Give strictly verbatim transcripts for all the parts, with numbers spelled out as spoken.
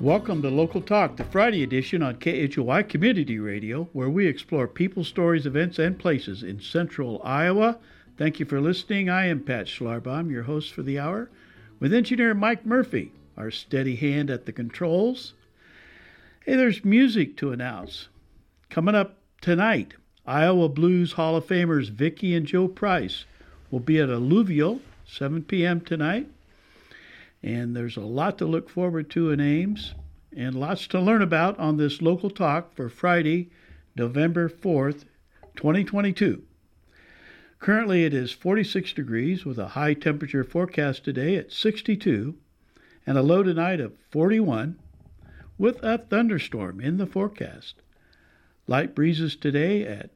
Welcome to Local Talk, the Friday edition on K H O I Community Radio, where we explore people, stories, events, and places in central Iowa. Thank you for listening. I am Pat Schlarbaum, your host for the hour, with engineer Mike Murphy, our steady hand at the controls. Hey, there's music to announce. Coming up tonight, Iowa Blues Hall of Famers Vicki and Joe Price will be at Alluvial, seven p.m. tonight. And there's a lot to look forward to in Ames and lots to learn about on this Local Talk for Friday, November fourth, twenty twenty-two. Currently it is forty-six degrees with a high temperature forecast today at sixty-two and a low tonight of forty-one with a thunderstorm in the forecast. Light breezes today at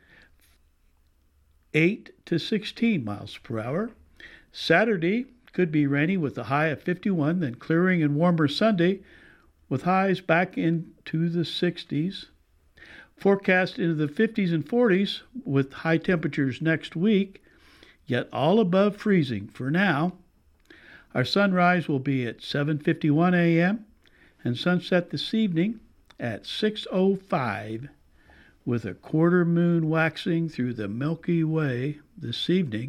eight to sixteen miles per hour. Saturday could be rainy with a high of fifty-one, then clearing and warmer Sunday with highs back into the sixties. Forecast into the fifties and forties with high temperatures next week, yet all above freezing for now. Our sunrise will be at seven fifty-one a.m. and sunset this evening at six oh five with a quarter moon waxing through the Milky Way this evening.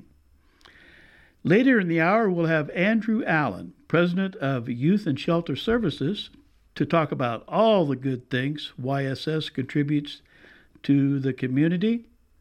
Later in the hour, we'll have Andrew Allen, President of Youth and Shelter Services, to talk about all the good things Y S S contributes to the community.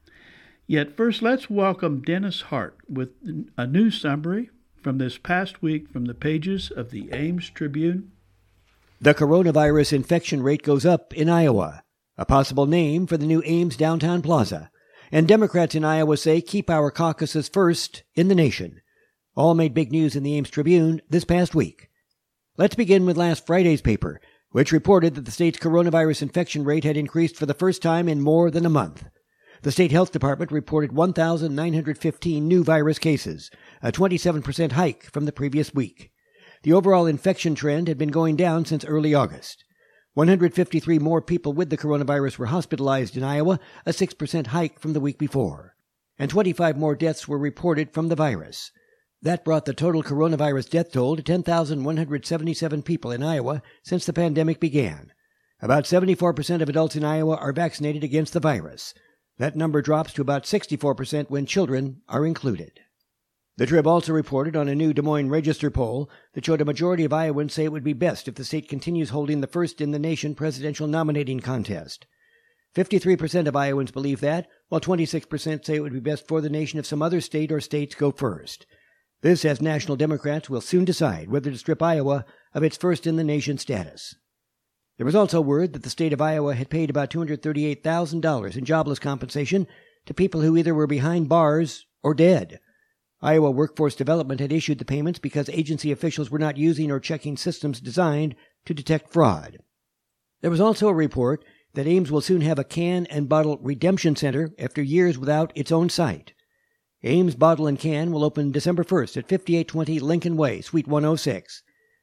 Yet first, let's welcome Dennis Hart with a news summary from this past week from the pages of the Ames Tribune. The coronavirus infection rate goes up in Iowa, a possible name for the new Ames Downtown Plaza. And Democrats in Iowa say keep our caucuses first in the nation. All made big news in the Ames Tribune this past week. Let's begin with last Friday's paper, which reported that the state's coronavirus infection rate had increased for the first time in more than a month. The state health department reported one thousand nine hundred fifteen new virus cases, a twenty-seven percent hike from the previous week. The overall infection trend had been going down since early August. one hundred fifty-three more people with the coronavirus were hospitalized in Iowa, a six percent hike from the week before. And twenty-five more deaths were reported from the virus. That brought the total coronavirus death toll to ten thousand one hundred seventy-seven people in Iowa since the pandemic began. About seventy-four percent of adults in Iowa are vaccinated against the virus. That number drops to about sixty-four percent when children are included. The Trib also reported on a new Des Moines Register poll that showed a majority of Iowans say it would be best if the state continues holding the first-in-the-nation presidential nominating contest. fifty-three percent of Iowans believe that, while twenty-six percent say it would be best for the nation if some other state or states go first. This, as national Democrats will soon decide whether to strip Iowa of its first-in-the-nation status. There was also word that the state of Iowa had paid about two hundred thirty-eight thousand dollars in jobless compensation to people who either were behind bars or dead. Iowa Workforce Development had issued the payments because agency officials were not using or checking systems designed to detect fraud. There was also a report that Ames will soon have a can and bottle redemption center after years without its own site. Ames Bottle and Can will open December first at fifty-eight twenty Lincoln Way, Suite one oh six.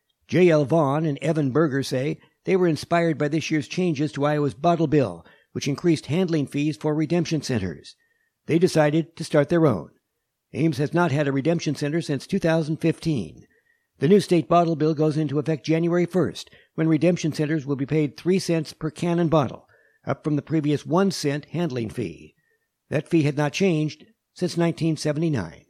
J L. Vaughn and Evan Berger say they were inspired by this year's changes to Iowa's bottle bill, which increased handling fees for redemption centers. They decided to start their own. Ames has not had a redemption center since two thousand fifteen. The new state bottle bill goes into effect January first, when redemption centers will be paid three cents per can and bottle, up from the previous one cent handling fee. That fee had not changed since nineteen seventy-nine.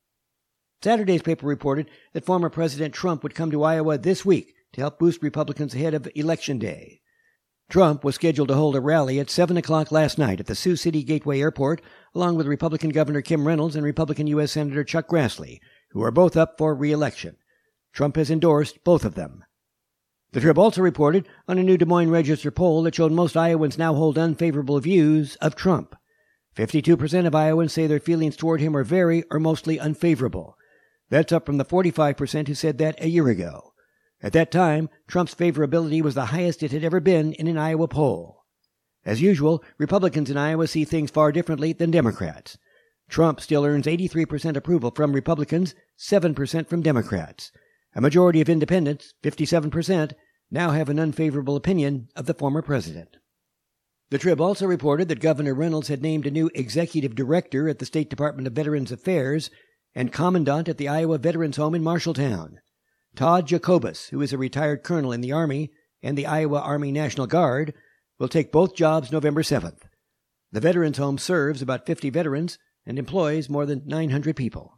Saturday's paper reported that former President Trump would come to Iowa this week to help boost Republicans ahead of Election Day. Trump was scheduled to hold a rally at seven o'clock last night at the Sioux City Gateway Airport, along with Republican Governor Kim Reynolds and Republican U S Senator Chuck Grassley, who are both up for re-election. Trump has endorsed both of them. The Trib also reported on a new Des Moines Register poll that showed most Iowans now hold unfavorable views of Trump. fifty-two percent of Iowans say their feelings toward him are very or mostly unfavorable. That's up from the forty-five percent who said that a year ago. At that time, Trump's favorability was the highest it had ever been in an Iowa poll. As usual, Republicans in Iowa see things far differently than Democrats. Trump still earns eighty-three percent approval from Republicans, seven percent from Democrats. A majority of independents, fifty-seven percent, now have an unfavorable opinion of the former president. The Trib also reported that Governor Reynolds had named a new executive director at the State Department of Veterans Affairs and commandant at the Iowa Veterans Home in Marshalltown. Todd Jacobus, who is a retired colonel in the Army, and the Iowa Army National Guard, will take both jobs November seventh. The Veterans Home serves about fifty veterans and employs more than nine hundred people.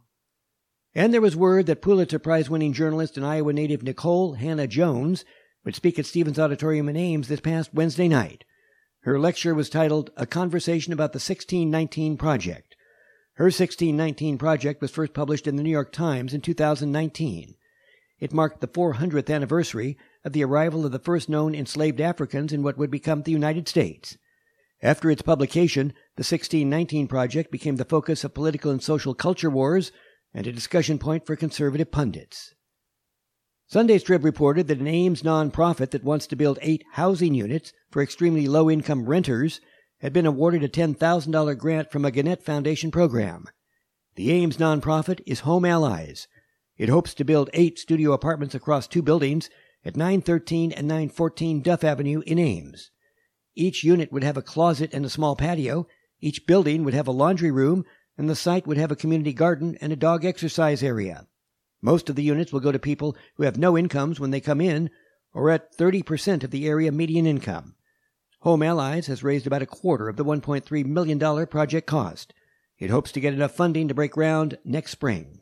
And there was word that Pulitzer Prize-winning journalist and Iowa native Nicole Hannah Jones would speak at Stevens Auditorium in Ames this past Wednesday night. Her lecture was titled A Conversation About the sixteen nineteen Project. Her sixteen nineteen Project was first published in the New York Times in two thousand nineteen. It marked the four hundredth anniversary of the arrival of the first known enslaved Africans in what would become the United States. After its publication, the sixteen nineteen Project became the focus of political and social culture wars and a discussion point for conservative pundits. Sunday's Trib reported that an Ames nonprofit that wants to build eight housing units for extremely low-income renters had been awarded a ten thousand dollars grant from a Gannett Foundation program. The Ames nonprofit is Home Allies. It hopes to build eight studio apartments across two buildings at nine thirteen and nine fourteen Duff Avenue in Ames. Each unit would have a closet and a small patio, each building would have a laundry room, and the site would have a community garden and a dog exercise area. Most of the units will go to people who have no incomes when they come in, or at thirty percent of the area median income. Home Allies has raised about a quarter of the one point three million dollars project cost. It hopes to get enough funding to break ground next spring.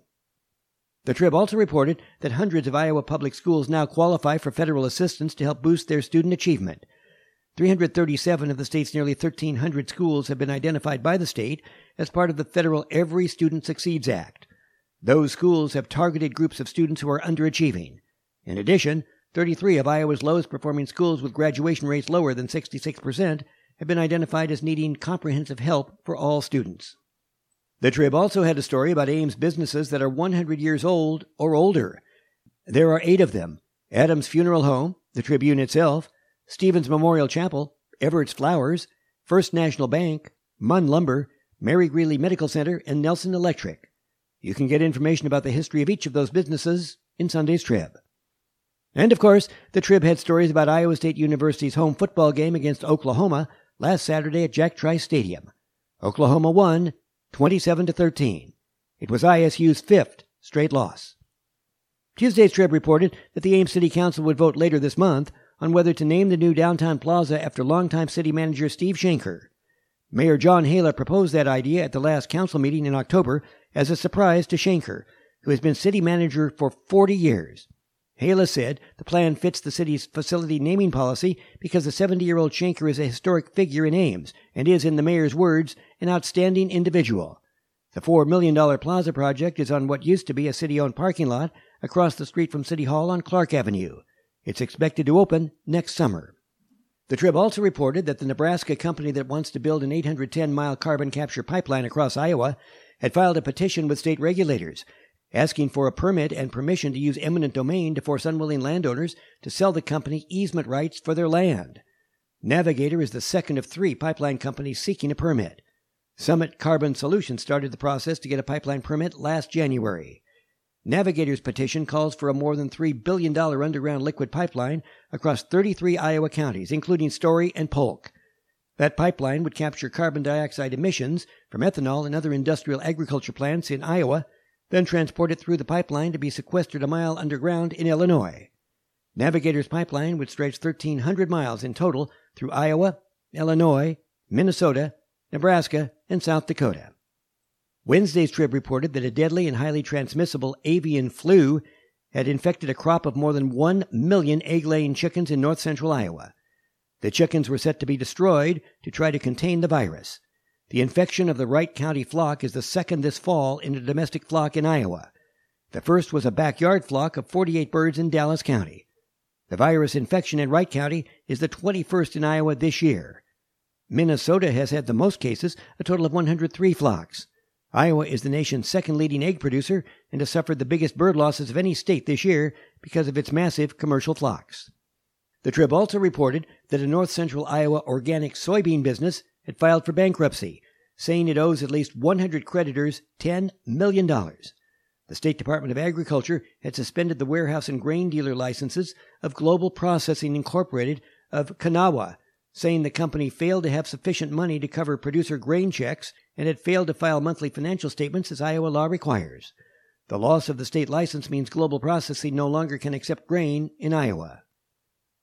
The Trib also reported that hundreds of Iowa public schools now qualify for federal assistance to help boost their student achievement. three hundred thirty-seven of the state's nearly thirteen hundred schools have been identified by the state as part of the federal Every Student Succeeds Act. Those schools have targeted groups of students who are underachieving. In addition, thirty-three of Iowa's lowest-performing schools with graduation rates lower than sixty-six percent have been identified as needing comprehensive help for all students. The Trib also had a story about Ames businesses that are one hundred years old or older. There are eight of them: Adams Funeral Home, the Tribune itself, Stevens Memorial Chapel, Everett's Flowers, First National Bank, Munn Lumber, Mary Greeley Medical Center, and Nelson Electric. You can get information about the history of each of those businesses in Sunday's Trib. And, of course, the Trib had stories about Iowa State University's home football game against Oklahoma last Saturday at Jack Trice Stadium. Oklahoma won twenty-seven to thirteen. It was I S U's fifth straight loss. Tuesday's Trib reported that the Ames City Council would vote later this month on whether to name the new downtown plaza after longtime city manager Steve Schenker. Mayor John Hala proposed that idea at the last council meeting in October as a surprise to Schenker, who has been city manager for forty years. Hala said the plan fits the city's facility naming policy because the seventy-year-old Schenker is a historic figure in Ames and is, in the mayor's words, an outstanding individual. The four million dollars plaza project is on what used to be a city-owned parking lot across the street from City Hall on Clark Avenue. It's expected to open next summer. The Trib also reported that the Nebraska company that wants to build an eight hundred ten mile carbon capture pipeline across Iowa had filed a petition with state regulators asking for a permit and permission to use eminent domain to force unwilling landowners to sell the company easement rights for their land. Navigator is the second of three pipeline companies seeking a permit. Summit Carbon Solutions started the process to get a pipeline permit last January. Navigator's petition calls for a more than three billion dollars underground liquid pipeline across thirty-three Iowa counties, including Story and Polk. That pipeline would capture carbon dioxide emissions from ethanol and other industrial agriculture plants in Iowa, then transport it through the pipeline to be sequestered a mile underground in Illinois. Navigator's pipeline would stretch thirteen hundred miles in total through Iowa, Illinois, Minnesota, Nebraska, and South Dakota. Wednesday's Trib reported that a deadly and highly transmissible avian flu had infected a crop of more than one million egg-laying chickens in north-central Iowa. The chickens were set to be destroyed to try to contain the virus. The infection of the Wright County flock is the second this fall in a domestic flock in Iowa. The first was a backyard flock of forty-eight birds in Dallas County. The virus infection in Wright County is the twenty-first in Iowa this year. Minnesota has had the most cases, a total of one hundred three flocks. Iowa is the nation's second leading egg producer and has suffered the biggest bird losses of any state this year because of its massive commercial flocks. The Trib also reported that a north-central Iowa organic soybean business had filed for bankruptcy, saying it owes at least one hundred creditors ten million dollars. The State Department of Agriculture had suspended the warehouse and grain dealer licenses of Global Processing Incorporated of Kanawha, saying the company failed to have sufficient money to cover producer grain checks and had failed to file monthly financial statements as Iowa law requires. The loss of the state license means Global Processing no longer can accept grain in Iowa.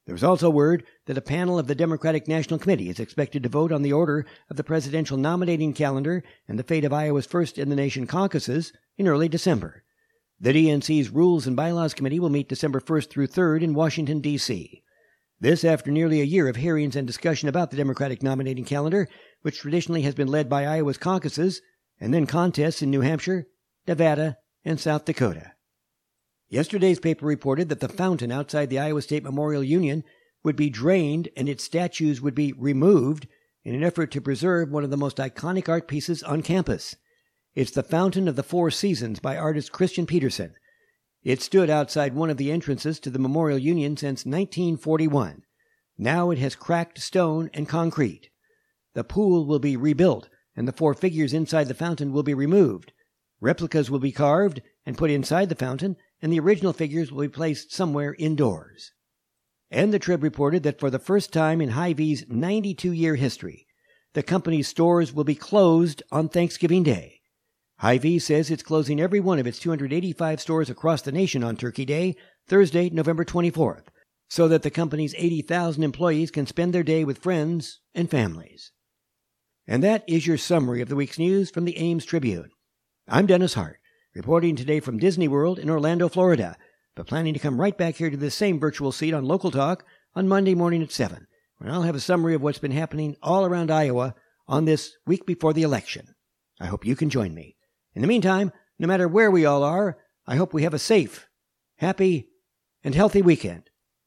There was also word that a panel of the Democratic National Committee is expected to vote on the order of the presidential nominating calendar and the fate of Iowa's first-in-the-nation caucuses in early December. The D N C's Rules and Bylaws Committee will meet December first through third in Washington, D C This after nearly a year of hearings and discussion about the Democratic nominating calendar, which traditionally has been led by Iowa's caucuses, and then contests in New Hampshire, Nevada, and South Dakota. Yesterday's paper reported that the fountain outside the Iowa State Memorial Union would be drained and its statues would be removed in an effort to preserve one of the most iconic art pieces on campus. It's the Fountain of the Four Seasons by artist Christian Peterson. It stood outside one of the entrances to the Memorial Union since nineteen forty-one. Now it has cracked stone and concrete. The pool will be rebuilt, and the four figures inside the fountain will be removed. Replicas will be carved and put inside the fountain, and the original figures will be placed somewhere indoors. And the Trib reported that for the first time in Hy-Vee's ninety-two-year history, the company's stores will be closed on Thanksgiving Day. Hy-Vee says it's closing every one of its two hundred eighty-five stores across the nation on Turkey Day, Thursday, November twenty-fourth, so that the company's eighty thousand employees can spend their day with friends and families. And that is your summary of the week's news from the Ames Tribune. I'm Dennis Hart, reporting today from Disney World in Orlando, Florida, but planning to come right back here to this same virtual seat on Local Talk on Monday morning at seven, when I'll have a summary of what's been happening all around Iowa on this week before the election. I hope you can join me. In the meantime, no matter where we all are, I hope we have a safe, happy, and healthy weekend.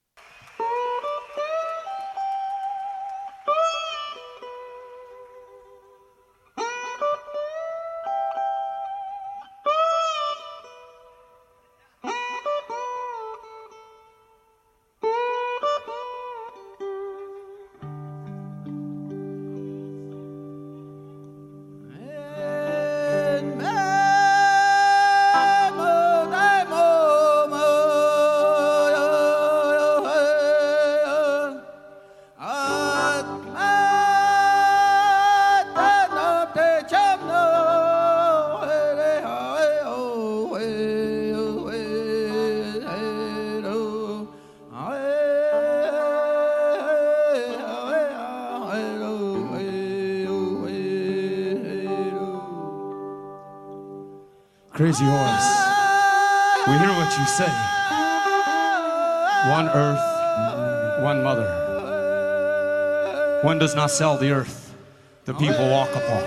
Crazy Horse, we hear what you say. One earth, one mother. One does not sell the earth the people walk upon.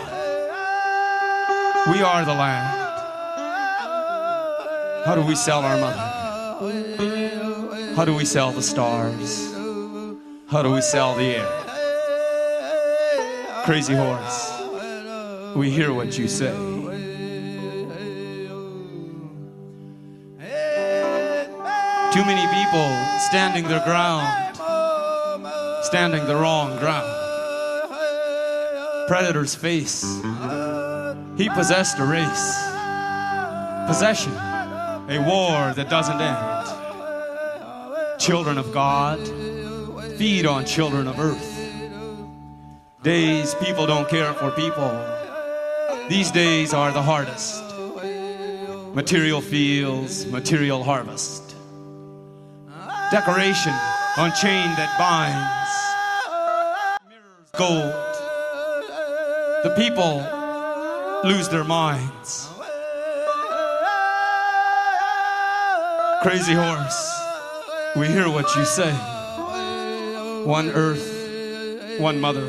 We are the land. How do we sell our mother? How do we sell the stars? How do we sell the air? Crazy Horse, we hear what you say. Too many people standing their ground, standing the wrong ground. Predator's face, he possessed a race. Possession, a war that doesn't end. Children of God, feed on children of earth. Days people don't care for people. These days are the hardest. Material fields, material harvest. Decoration on chain that binds. Mirrors gold. The people lose their minds. Crazy Horse, we hear what you say. One earth, one mother.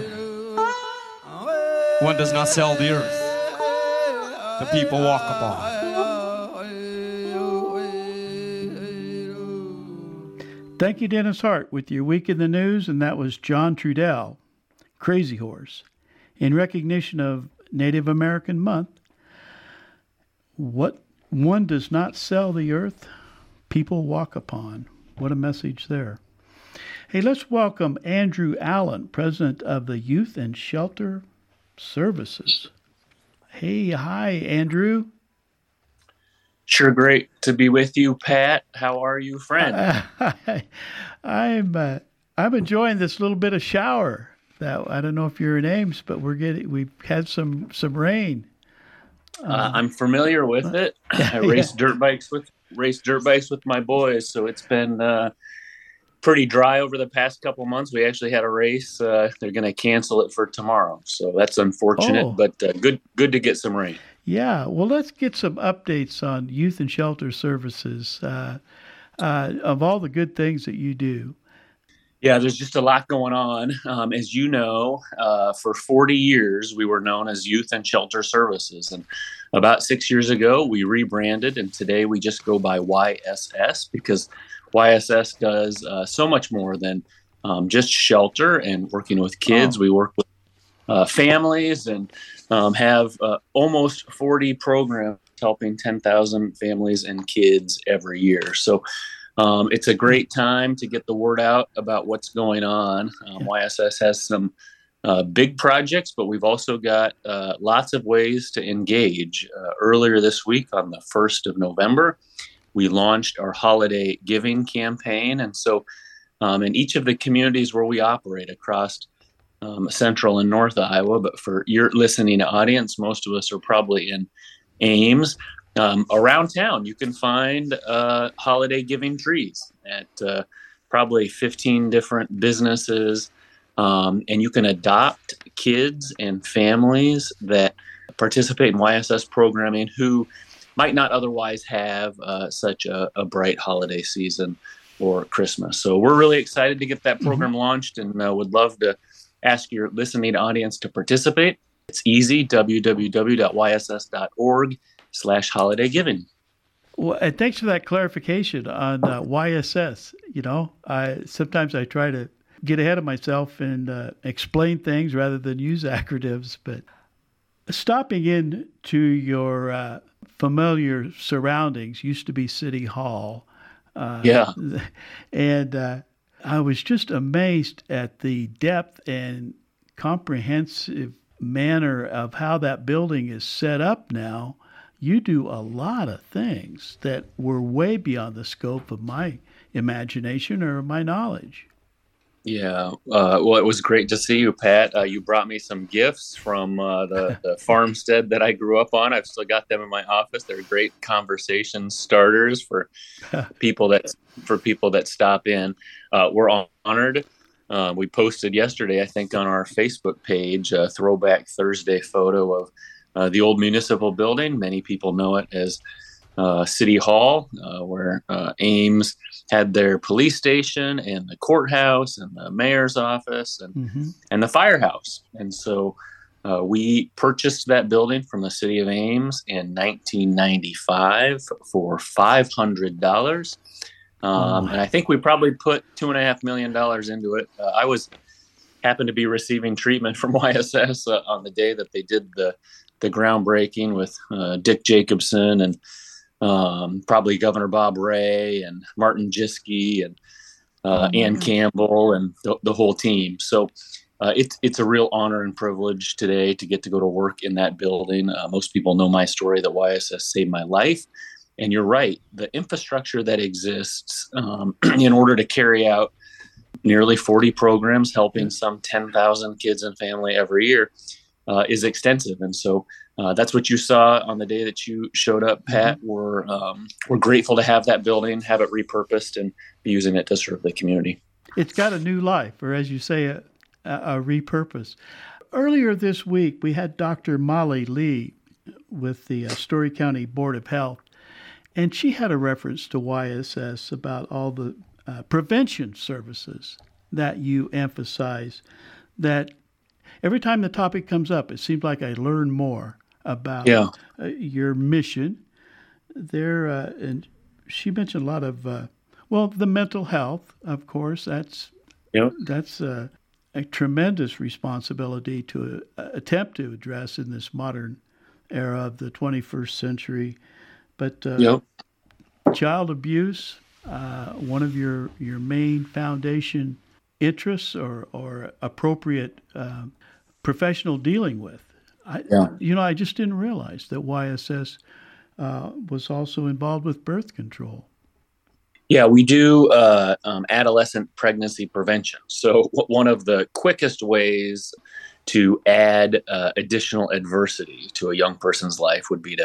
One does not sell the earth the people walk upon. Thank you, Dennis Hart, with your Week in the News, and that was John Trudell, Crazy Horse. In recognition of Native American Month, what one does not sell the earth, people walk upon. What a message there. Hey, let's welcome Andrew Allen, president of the Youth and Shelter Services. Hey, hi, Andrew. Sure, great to be with you, Pat. How are you, friend? Uh, I'm uh, I'm enjoying this little bit of shower. That I don't know if you're in Ames, but we're getting we've had some some rain. Uh, um, I'm familiar with it. I race yeah. dirt bikes with race dirt bikes with my boys, so it's been uh, pretty dry over the past couple months. We actually had a race. Uh, they're going to cancel it for tomorrow, so that's unfortunate. Oh. But uh, good, good to get some rain. Yeah. Well, let's get some updates on Youth and Shelter Services. Uh, uh, of all the good things that you do. Yeah, there's just a lot going on. Um, as you know, uh, for forty years, we were known as Youth and Shelter Services. And about six years ago, we rebranded, and today we just go by Y S S because Y S S does uh, so much more than um, just shelter and working with kids. Oh. We work with uh, families and um, have uh, almost forty programs helping ten thousand families and kids every year. So Um, it's a great time to get the word out about what's going on. Um, Y S S has some uh, big projects, but we've also got uh, lots of ways to engage. Uh, earlier this week, on the first of November, we launched our holiday giving campaign. And so um, in each of the communities where we operate across um, central and north Iowa, but for your listening audience, most of us are probably in Ames. Um, around town, you can find uh, holiday giving trees at uh, probably fifteen different businesses, um, and you can adopt kids and families that participate in Y S S programming who might not otherwise have uh, such a, a bright holiday season or Christmas. So we're really excited to get that program mm-hmm. launched, and uh, would love to ask your listening audience to participate. It's easy, w w w dot y s s dot org slash holiday giving. Well, and thanks for that clarification on uh, Y S S. You know, I sometimes I try to get ahead of myself and uh, explain things rather than use acronyms. But stopping in to your uh, familiar surroundings, used to be City Hall. Uh, yeah. And uh, I was just amazed at the depth and comprehensive manner of how that building is set up now. You do a lot of things that were way beyond the scope of my imagination or my knowledge. Yeah. Uh, well, it was great to see you, Pat. Uh, you brought me some gifts from uh, the, the farmstead that I grew up on. I've still got them in my office. They're great conversation starters for people that for people that stop in. Uh, we're honored. Uh, we posted yesterday, I think, on our Facebook page, a Throwback Thursday photo of Uh, the old municipal building. Many people know it as uh, City Hall, uh, where uh, Ames had their police station and the courthouse and the mayor's office and, mm-hmm. and the firehouse. And so uh, we purchased that building from the city of Ames in nineteen ninety-five for five hundred dollars. Um, oh. And I think we probably put two and a half million dollars into it. Uh, I was happened to be receiving treatment from Y S S uh, on the day that they did the the groundbreaking with uh, Dick Jacobson and um, probably Governor Bob Ray and Martin Jiske and uh, oh, Ann Campbell and the, the whole team. So uh, it's it's a real honor and privilege today to get to go to work in that building. Uh, most people know my story that Y S S saved my life. And you're right, the infrastructure that exists um, in order to carry out nearly forty programs helping some ten thousand kids and family every year Uh, is extensive. And so uh, that's what you saw on the day that you showed up, Pat. Mm-hmm. We're, um, we're grateful to have that building, have it repurposed, and be using it to serve the community. It's got a new life, or as you say, a, a repurpose. Earlier this week, we had Doctor Molly Lee with the uh, Story County Board of Health, and she had a reference to Y S S about all the uh, prevention services that you emphasize, that every time the topic comes up, it seems like I learn more about yeah. uh, your mission there. Uh, and she mentioned a lot of, uh, well, the mental health, of course. That's yep. that's uh, a tremendous responsibility to uh, attempt to address in this modern era of the twenty-first century. But uh, yep. child abuse, uh, one of your, your main foundation interests or, or appropriate uh, professional dealing with. I, yeah. You know, I just didn't realize that Y S S uh, was also involved with birth control. Yeah, we do uh, um, adolescent pregnancy prevention. So w- one of the quickest ways to add uh, additional adversity to a young person's life would be to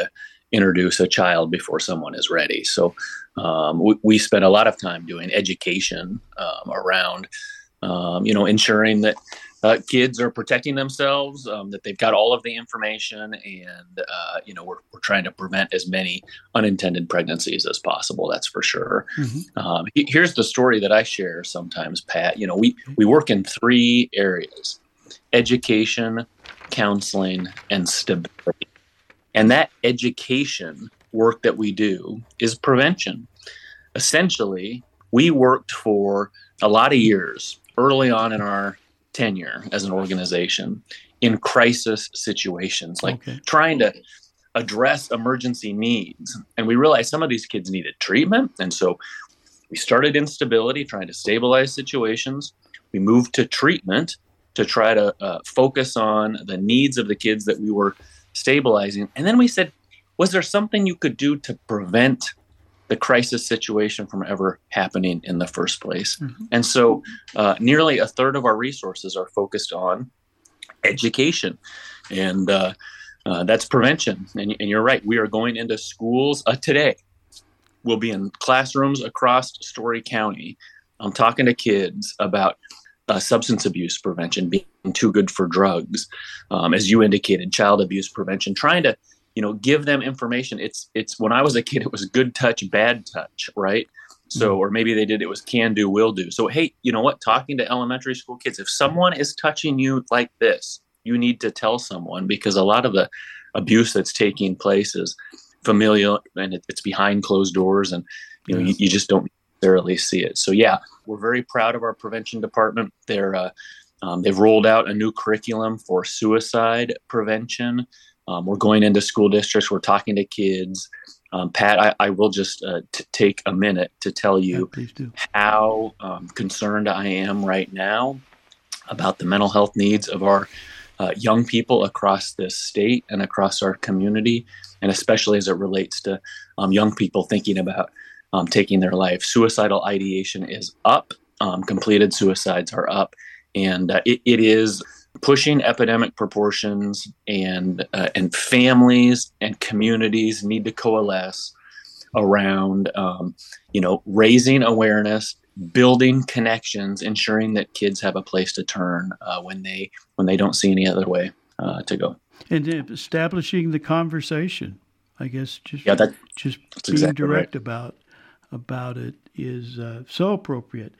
introduce a child before someone is ready. So um, we, we spent a lot of time doing education um, around, um, you know, ensuring that uh, kids are protecting themselves, um, that they've got all of the information, and, uh, you know, we're, we're trying to prevent as many unintended pregnancies as possible. That's for sure. Mm-hmm. Um, he, here's the story that I share sometimes, Pat. You know, we, we work in three areas: education, counseling, and stability. And that education work that we do is prevention. Essentially, we worked for a lot of years early on in our tenure as an organization in crisis situations, like okay. trying to address emergency needs. And we realized some of these kids needed treatment. And so we started instability, trying to stabilize situations. We moved to treatment to try to uh, focus on the needs of the kids that we were stabilizing. And then we said, was there something you could do to prevent the crisis situation from ever happening in the first place? Mm-hmm. And so uh, nearly a third of our resources are focused on education. And uh, uh, that's prevention. And, and you're right. We are going into schools uh, today. We'll be in classrooms across Story County. I'm talking to kids about Uh, substance abuse prevention, being too good for drugs, um, as you indicated, child abuse prevention, trying to, you know, give them information. It's, it's when I was a kid, it was good touch, bad touch, right? So, mm-hmm. or maybe they did, it was can do, will do. So, hey, you know what, talking to elementary school kids, if someone is touching you like this, you need to tell someone, because a lot of the abuse that's taking place is familial and it, it's behind closed doors, and, you know, yes. you, you just don't necessarily see it. So yeah, we're very proud of our prevention department. They're uh, um, they've rolled out a new curriculum for suicide prevention. Um, we're going into school districts. We're talking to kids. Um, Pat, I, I will just uh, t- take a minute to tell you yeah, how um, concerned I am right now about the mental health needs of our uh, young people across this state and across our community, and especially as it relates to um, young people thinking about Um, taking their life. Suicidal ideation is up. Um, completed suicides are up. And uh, it, it is pushing epidemic proportions, and uh, and families and communities need to coalesce around, um, you know, raising awareness, building connections, ensuring that kids have a place to turn uh, when they when they don't see any other way uh, to go. And establishing the conversation, I guess, just yeah, that, just being exactly direct right. about about it is uh, so appropriate.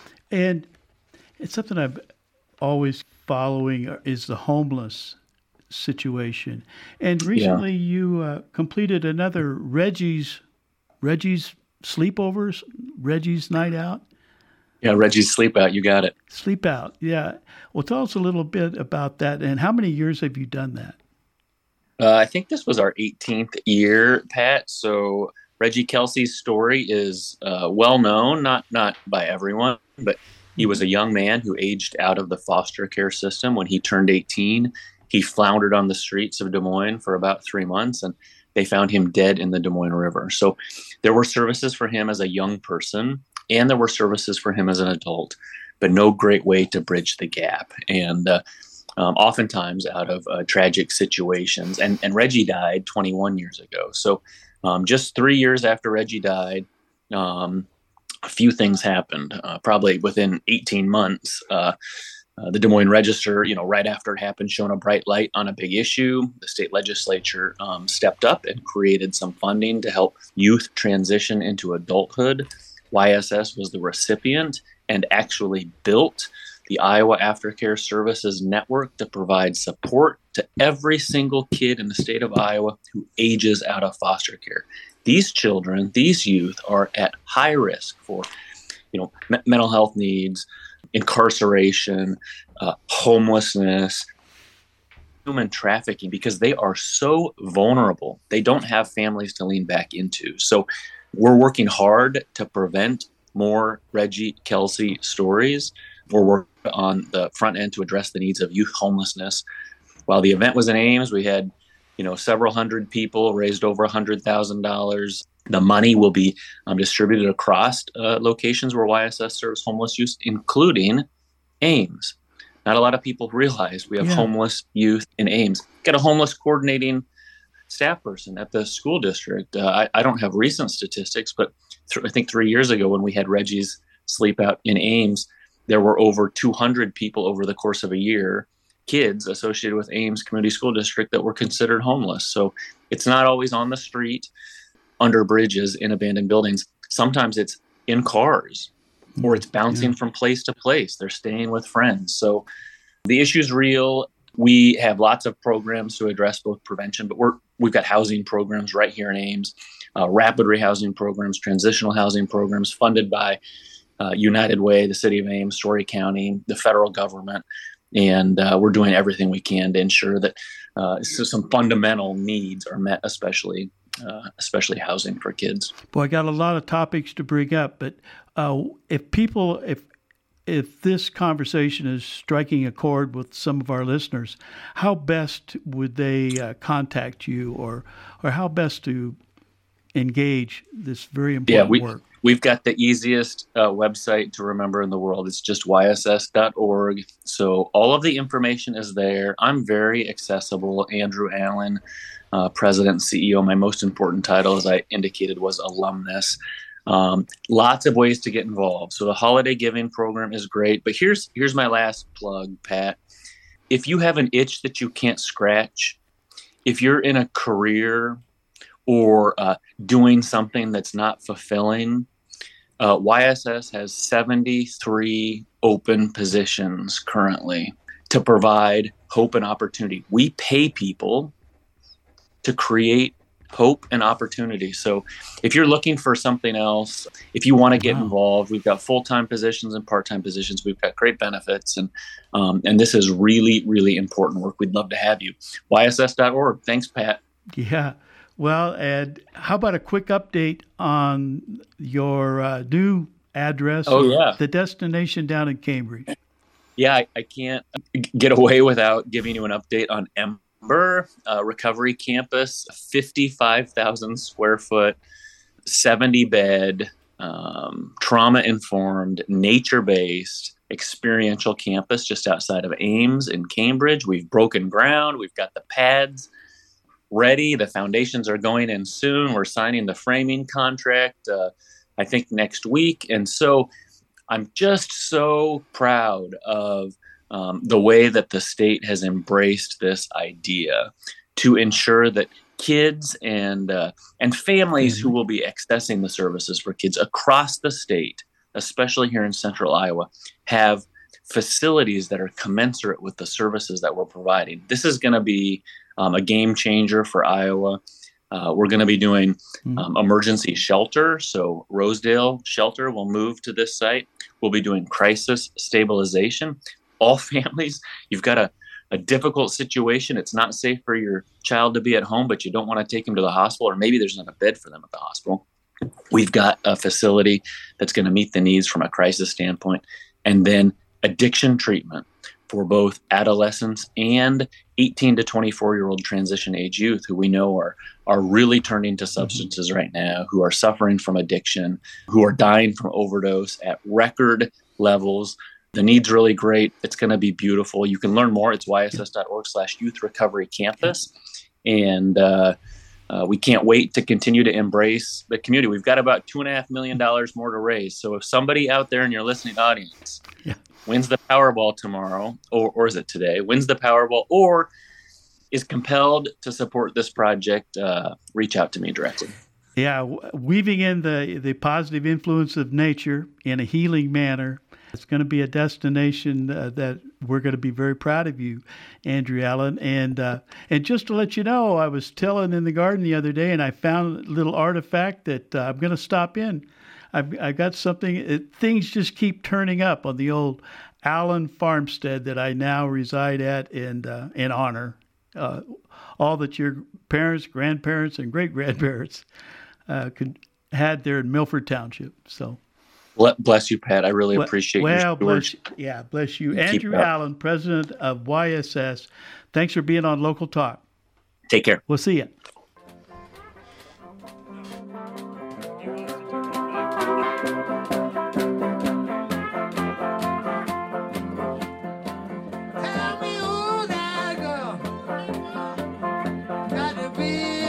And it's something I'm always following is the homeless situation. And recently yeah. you uh, completed another Reggie's Reggie's sleepovers, Reggie's night out. Yeah, Reggie's sleep out. You got it. Sleep out. Yeah. Well, tell us a little bit about that. And how many years have you done that? Uh, I think this was our eighteenth year, Pat. So Reggie Kelsey's story is uh, well known, not not by everyone, but he was a young man who aged out of the foster care system. When he turned eighteen, he floundered on the streets of Des Moines for about three months, and they found him dead in the Des Moines River. So there were services for him as a young person, and there were services for him as an adult, but no great way to bridge the gap. And uh, um, oftentimes out of uh, tragic situations. And, and Reggie died twenty-one years ago. So Um, just three years after Reggie died, um, a few things happened. Uh, probably within eighteen months, uh, uh, the Des Moines Register, you know, right after it happened, shone a bright light on a big issue. The state legislature um, stepped up and created some funding to help youth transition into adulthood. Y S S was the recipient and actually built the Iowa Aftercare Services Network to provide support to every single kid in the state of Iowa who ages out of foster care. These children, these youth are at high risk for, you know, me- mental health needs, incarceration, uh, homelessness, human trafficking, because they are so vulnerable. They don't have families to lean back into. So we're working hard to prevent more Reggie Kelsey stories. We're working on the front end to address the needs of youth homelessness. While the event was in Ames, we had, you know, several hundred people, raised over one hundred thousand dollars. The money will be um, distributed across uh, locations where Y S S serves homeless youth, including Ames. Not a lot of people realize we have yeah. homeless youth in Ames. Got a homeless coordinating staff person at the school district. Uh, I, I don't have recent statistics, but th- I think three years ago when we had Reggie's Sleep Out in Ames, there were over two hundred people over the course of a year, kids associated with Ames Community School District, that were considered homeless. So it's not always on the street, under bridges, in abandoned buildings. Sometimes it's in cars, or it's bouncing yeah. from place to place. They're staying with friends. So the issue's real. We have lots of programs to address both prevention, but we're, we've got housing programs right here in Ames, uh, rapid rehousing programs, transitional housing programs funded by uh, United Way, the city of Ames, Story County, the federal government. And uh, we're doing everything we can to ensure that uh, so some fundamental needs are met, especially uh, especially housing for kids. Boy, I got a lot of topics to bring up, but uh, if people, if if this conversation is striking a chord with some of our listeners, how best would they uh, contact you, or or how best to engage this very important yeah, we, work? We've got the easiest uh, website to remember in the world. It's just Y S S dot org. So all of the information is there. I'm very accessible. Andrew Allen, uh, President and C E O. My most important title, as I indicated, was alumnus. Um, lots of ways to get involved. So the holiday giving program is great. But here's here's my last plug, Pat. If you have an itch that you can't scratch, if you're in a career or uh, doing something that's not fulfilling, uh, Y S S has seventy-three open positions currently to provide hope and opportunity. We pay people to create hope and opportunity. So if you're looking for something else, if you want to get wow. involved, we've got full-time positions and part-time positions. We've got great benefits. And um, and this is really, really important work. We'd love to have you. Y S S dot org. Thanks, Pat. Yeah. Well, Ed, how about a quick update on your uh, new address? Oh, yeah. The destination down in Cambridge. Yeah, I, I can't get away without giving you an update on M. Uh, recovery campus, fifty-five thousand square foot, seventy bed, um, trauma informed, nature based, experiential campus just outside of Ames in Cambridge. We've broken ground. We've got the pads ready. The foundations are going in soon. We're signing the framing contract, uh, I think next week. And so I'm just so proud of Um, the way that the state has embraced this idea to ensure that kids and uh, and families mm-hmm. who will be accessing the services for kids across the state, especially here in central Iowa, have facilities that are commensurate with the services that we're providing. This is going to be um, a game changer for Iowa. Uh, we're going to be doing mm-hmm. um, emergency shelter. So Rosedale Shelter will move to this site. We'll be doing crisis stabilization. All families, you've got a, a difficult situation. It's not safe for your child to be at home, but you don't want to take them to the hospital, or maybe there's not a bed for them at the hospital. We've got a facility that's going to meet the needs from a crisis standpoint. And then addiction treatment for both adolescents and eighteen to twenty-four year old transition age youth who we know are, are really turning to substances right now, who are suffering from addiction, who are dying from overdose at record levels. The need's really great. It's going to be beautiful. You can learn more. It's Y S S dot org slash youth recovery campus. And uh, uh, we can't wait to continue to embrace the community. We've got about two and a half million dollars more to raise. So if somebody out there in your listening audience yeah. wins the Powerball tomorrow, or, or is it today, wins the Powerball, or is compelled to support this project, uh, reach out to me directly. Yeah, weaving in the, the positive influence of nature in a healing manner. It's going to be a destination uh, that we're going to be very proud of you, Andrew Allen. And uh, and just to let you know, I was tilling in the garden the other day, and I found a little artifact that uh, I'm going to stop in. I've I got something. It, things just keep turning up on the old Allen farmstead that I now reside at and uh, and honor uh, all that your parents, grandparents, and great grandparents uh, could had there in Milford Township. So. Bless you, Pat. I really appreciate well, your well, bless, yeah, bless you. Andrew Allen, president of Y S S. Thanks for being on Local Talk. Take care. We'll see you. Tell me who's that girl? Got to be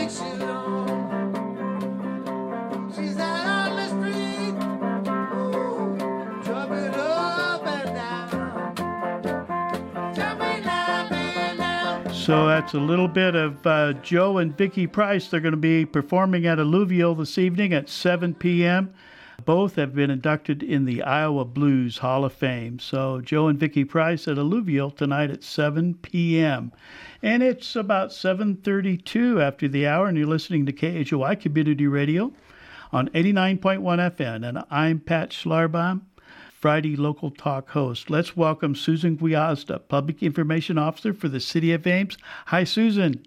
So that's a little bit of uh, Joe and Vicki Price. They're going to be performing at Alluvial this evening at seven p.m. Both have been inducted in the Iowa Blues Hall of Fame. So Joe and Vicki Price at Alluvial tonight at seven p.m. And it's about seven thirty-two after the hour, and you're listening to K H O I Community Radio on eighty-nine point one F M. And I'm Pat Schlarbaum, Friday Local Talk host. Let's welcome Susan Gwiazda, Public Information Officer for the City of Ames. Hi, Susan.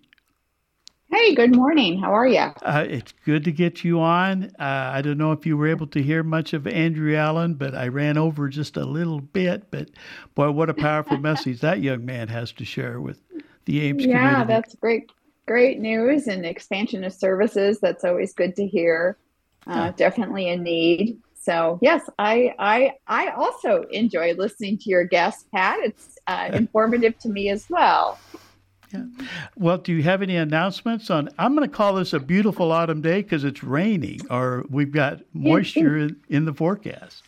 Hey, good morning. How are you? Uh, it's good to get you on. Uh, I don't know if you were able to hear much of Andrew Allen, but I ran over just a little bit. But boy, what a powerful message that young man has to share with the Ames yeah, community. Yeah, that's great. Great news and expansion of services. That's always good to hear. Uh, yeah. Definitely a need. So yes, I I I also enjoy listening to your guest, Pat. It's uh, informative to me as well. Yeah. Well, do you have any announcements on, I'm going to call this a beautiful autumn day because it's raining, or we've got moisture in, in the forecast?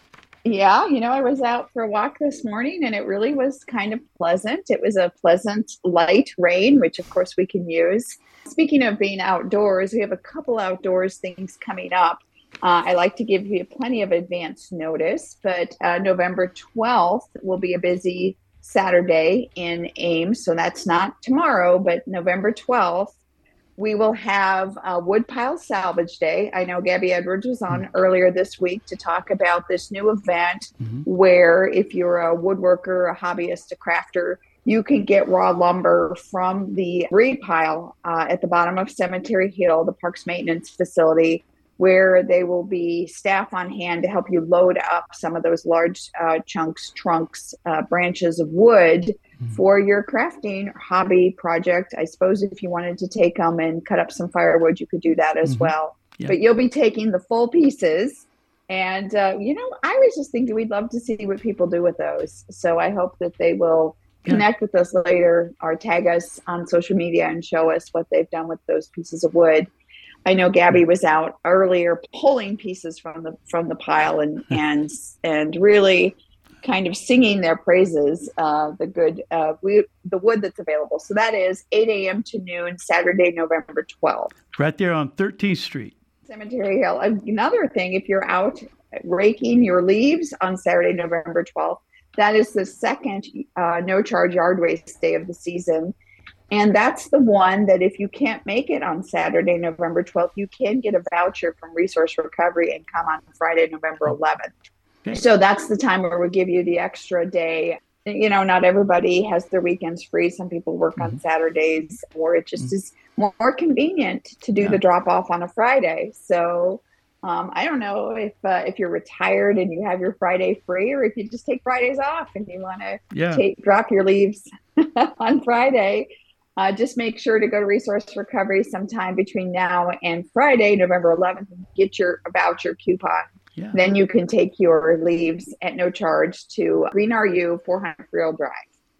Yeah, you know, I was out for a walk this morning and it really was kind of pleasant. It was a pleasant light rain, which of course we can use. Speaking of being outdoors, we have a couple outdoors things coming up. Uh, I like to give you plenty of advance notice, but uh, November twelfth will be a busy Saturday in Ames. So that's not tomorrow, but November twelfth, we will have a Woodpile Salvage Day. I know Gabby Edwards was on mm-hmm. earlier this week to talk about this new event mm-hmm. where if you're a woodworker, a hobbyist, a crafter, you can get raw lumber from the reed pile uh, at the bottom of Cemetery Hill, the Parks Maintenance Facility, where they will be staff on hand to help you load up some of those large uh, chunks, trunks, uh, branches of wood mm-hmm. for your crafting hobby project. I suppose if you wanted to take them and cut up some firewood, you could do that as mm-hmm. well. Yeah. But you'll be taking the full pieces. And, uh, you know, I was just thinking we'd love to see what people do with those. So I hope that they will connect yeah. with us later or tag us on social media and show us what they've done with those pieces of wood. I know Gabby was out earlier pulling pieces from the from the pile and and and really kind of singing their praises, uh, the good uh, we, the wood that's available. So that is eight a.m. to noon, Saturday, November twelfth. Right there on thirteenth Street. Cemetery Hill. Another thing, if you're out raking your leaves on Saturday, November twelfth, that is the second uh, no-charge yard waste day of the season. And that's the one that if you can't make it on Saturday, November twelfth, you can get a voucher from Resource Recovery and come on Friday, November eleventh. Okay. So that's the time where we give you the extra day. You know, not everybody has their weekends free. Some people work mm-hmm. on Saturdays, or it just mm-hmm. is more, more convenient to do yeah. the drop off on a Friday. So um, I don't know if uh, if you're retired and you have your Friday free, or if you just take Fridays off and you want to yeah. take drop your leaves on Friday. Uh, just make sure to go to Resource Recovery sometime between now and Friday, November eleventh, and get your voucher coupon. Yeah. Then you can take your leaves at no charge to Green R U, four hundred Friel Drive.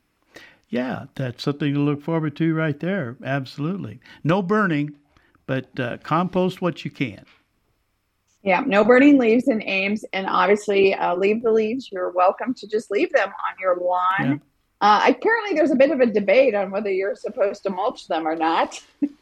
Yeah, that's something to look forward to right there. Absolutely. No burning, but uh, compost what you can. Yeah, no burning leaves in Ames. And obviously, uh, leave the leaves. You're welcome to just leave them on your lawn. Yeah. Uh, apparently, there's a bit of a debate on whether you're supposed to mulch them or not.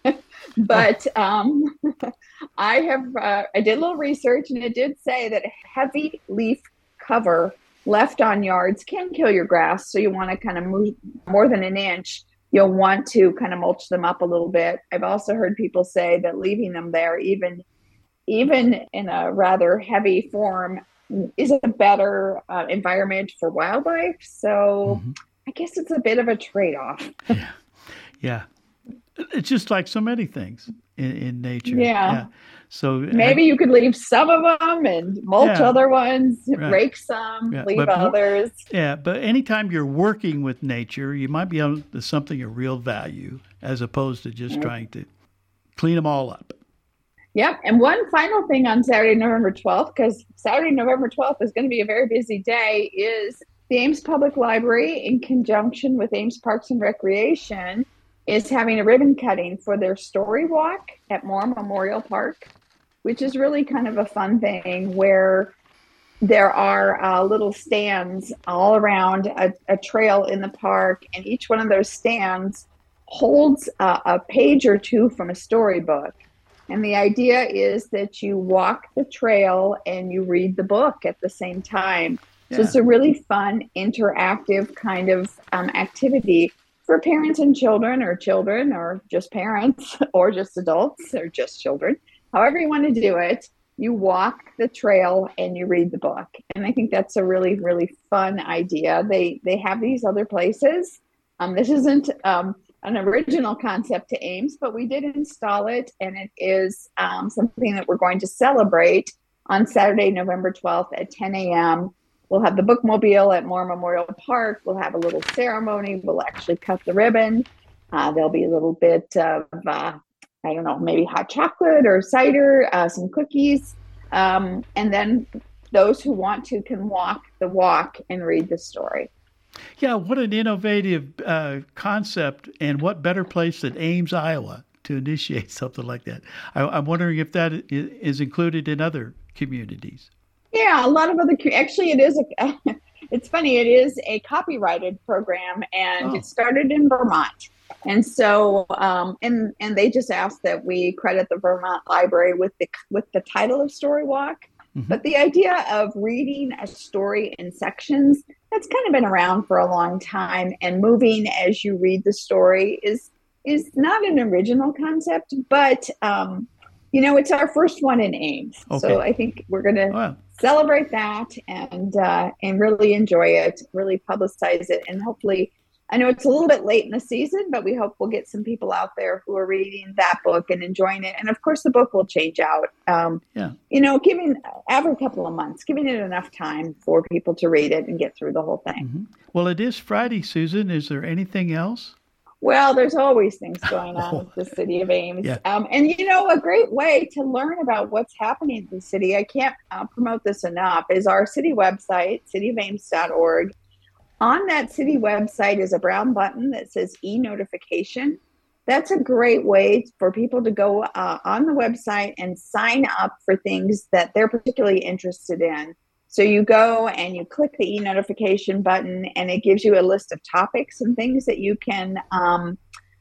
But um, I have uh, I did a little research, and it did say that heavy leaf cover left on yards can kill your grass. So you want to kind of move more than an inch. You'll want to kind of mulch them up a little bit. I've also heard people say that leaving them there, even even in a rather heavy form, is a better uh, environment for wildlife. So. Mm-hmm. I guess it's a bit of a trade-off. yeah. yeah. It's just like so many things in, in nature. Yeah. yeah. So maybe I, you could leave some of them and mulch yeah. other ones, right. rake some, yeah. leave but others. More, yeah. But anytime you're working with nature, you might be on to something of real value as opposed to just mm-hmm. trying to clean them all up. Yep. And one final thing on Saturday, November twelfth, because Saturday, November twelfth is going to be a very busy day, is the Ames Public Library, in conjunction with Ames Parks and Recreation, is having a ribbon cutting for their story walk at Moore Memorial Park, which is really kind of a fun thing where there are uh, little stands all around a, a trail in the park, and each one of those stands holds a, a page or two from a storybook. And the idea is that you walk the trail and you read the book at the same time. So yeah. It's a really fun, interactive kind of um, activity for parents and children, or children, or just parents, or just adults, or just children. However you want to do it, you walk the trail and you read the book. And I think that's a really, really fun idea. They they have these other places. Um, this isn't um, an original concept to Ames, but we did install it, and it is um, something that we're going to celebrate on Saturday, November twelfth at ten a.m. We'll have the bookmobile at Moore Memorial Park. We'll have a little ceremony. We'll actually cut the ribbon. Uh, there'll be a little bit of, uh, I don't know, maybe hot chocolate or cider, uh, some cookies. Um, and then those who want to can walk the walk and read the story. Yeah, what an innovative uh, concept, and what better place than Ames, Iowa, to initiate something like that. I, I'm wondering if that is included in other communities. Yeah, a lot of other, actually it is, a, it's funny, it is a copyrighted program, and oh. It started in Vermont. And so, um, and and they just asked that we credit the Vermont Library with the with the title of Story Walk. Mm-hmm. But the idea of reading a story in sections, that's kind of been around for a long time, and moving as you read the story is is not an original concept, but um, you know, it's our first one in Ames. Okay. So I think we're going to wow. celebrate that and uh, and really enjoy it, really publicize it, and hopefully, I know it's a little bit late in the season, but we hope we'll get some people out there who are reading that book and enjoying it. And of course, the book will change out. Um, yeah. You know, giving every couple of months, giving it enough time for people to read it and get through the whole thing. Mm-hmm. Well, it is Friday, Susan. Is there anything else? Well, there's always things going on with the city of Ames. Yeah. Um, and, you know, a great way to learn about what's happening in the city, I can't uh, promote this enough, is our city website, city of ames dot org. On that city website is a brown button that says e-notification. That's a great way for people to go uh, on the website and sign up for things that they're particularly interested in. So you go and you click the e-notification button, and it gives you a list of topics and things that you can um,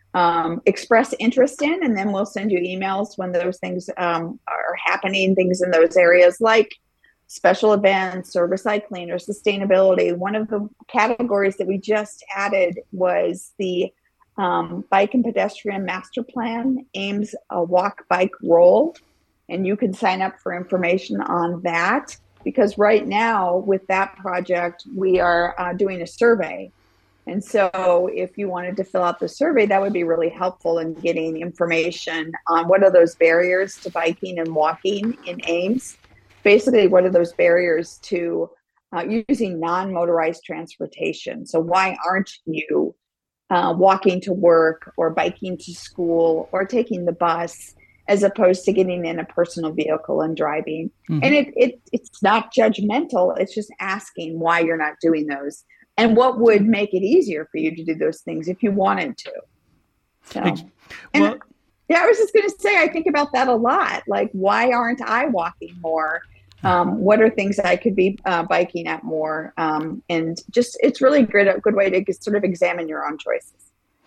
um, express interest in. And then we'll send you emails when those things um, are happening, things in those areas like special events or recycling or sustainability. One of the categories that we just added was the um, Bike and Pedestrian Master Plan, Ames a Walk, Bike, Roll. And you can sign up for information on that. Because right now with that project, we are uh, doing a survey. And so if you wanted to fill out the survey, that would be really helpful in getting information on what are those barriers to biking and walking in Ames. Basically, what are those barriers to uh, using non-motorized transportation? So why aren't you uh, walking to work or biking to school or taking the bus, as opposed to getting in a personal vehicle and driving? Mm-hmm. And it, it it's not judgmental. It's just asking why you're not doing those and what would make it easier for you to do those things if you wanted to. So, well, and, yeah, I was just going to say, I think about that a lot. Like, why aren't I walking more? Um, what are things I could be uh, biking at more? Um, and just, it's really good, a good way to sort of examine your own choices.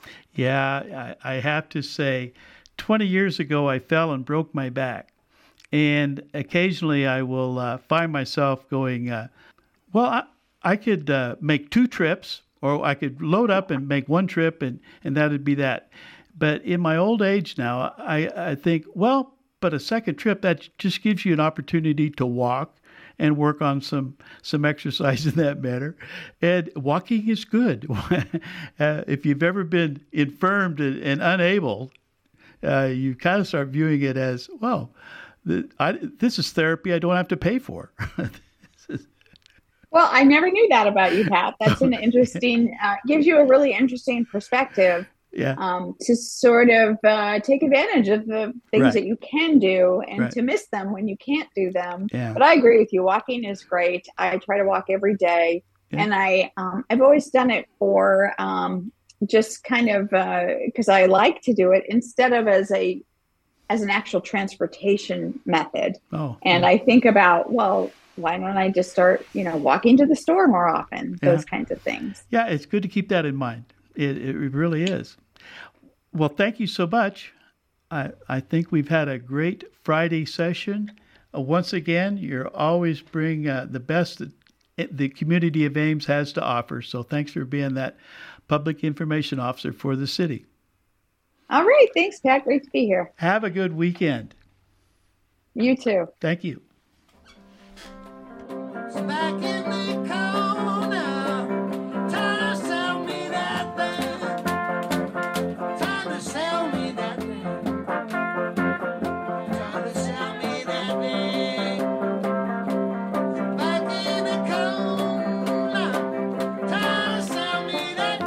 Yeah, I, I have to say, twenty years ago, I fell and broke my back. And occasionally I will uh, find myself going, uh, well, I, I could uh, make two trips, or I could load up and make one trip, and, and that would be that. But in my old age now, I, I think, well, but a second trip, that just gives you an opportunity to walk and work on some some exercise in that manner. And walking is good. uh, if you've ever been infirmed and, and unable, Uh, you kind of start viewing it as, well, the, I, this is therapy I don't have to pay for. Well, I never knew that about you, Pat. That's an interesting, uh, gives you a really interesting perspective. Yeah. Um, to sort of uh, take advantage of the things right. that you can do, and right. to miss them when you can't do them. Yeah. But I agree with you. Walking is great. I try to walk every day, yeah. and I um, I've always done it for. Um, just kind of because uh, I like to do it instead of as a as an actual transportation method. Oh, and yeah. I think about, well, why don't I just start, you know, walking to the store more often, those yeah. kinds of things. Yeah, it's good to keep that in mind. It, it really is. Well, thank you so much. I, I think we've had a great Friday session. Uh, once again, you're always bring uh, the best that the community of Ames has to offer. So thanks for being that public information officer for the city. All right. Thanks, Pat. Great to be here. Have a good weekend. You too. Thank you. Back in the corner, trying to sell me that thing. Trying to sell me that thing. Trying to sell me that thing. Back in the corner, trying to sell me that